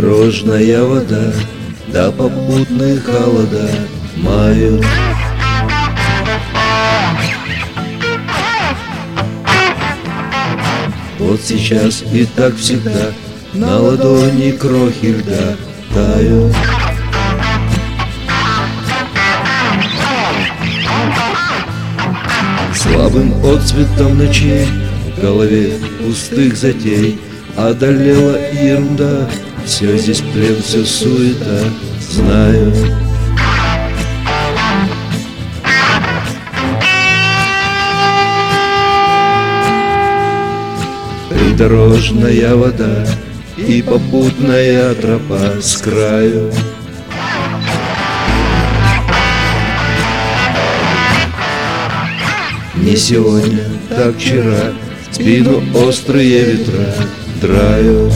Придорожная вода, да попутные холода мают. Вот сейчас и так всегда на ладони крохи льда тают. Слабым отцветом ночей в голове пустых затей одолела ерунда. Все здесь плен, все суета, знаю. Придорожная вода и попутная тропа с краю. Не сегодня, так вчера спину острые ветра драют.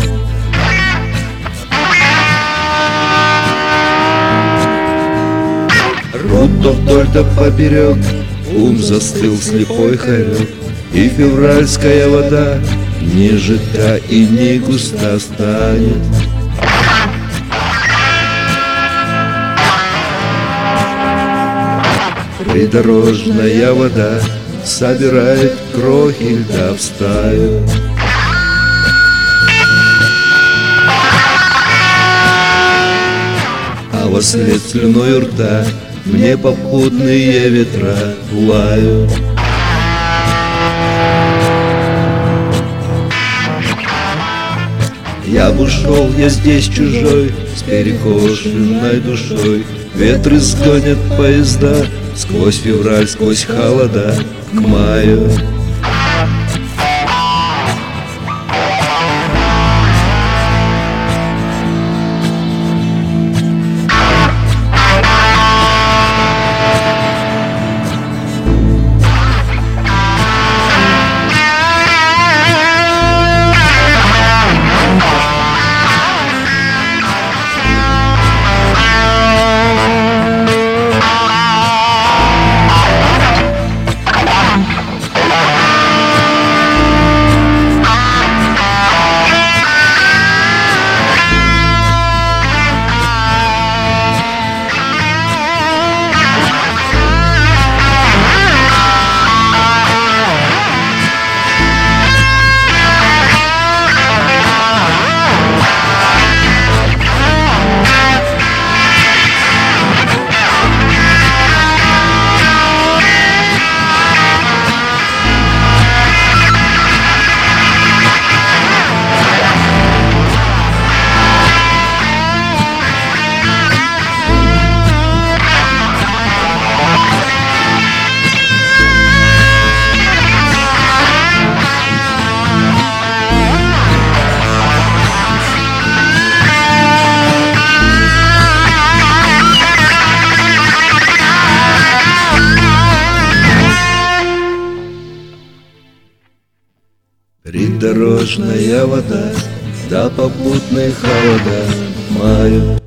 Рот то вдоль, то поперек, ум застыл слепой хорек. И февральская вода не жидка и не густа станет. Придорожная вода собирает крохи льда в стаю. А вослед слюной у рта мне попутные ветра лают. Я б ушел, я здесь чужой, с перекошенной душой. Ветры сгонят поезда сквозь февраль, сквозь холода к маю. Придорожная вода, да попутные холода мают.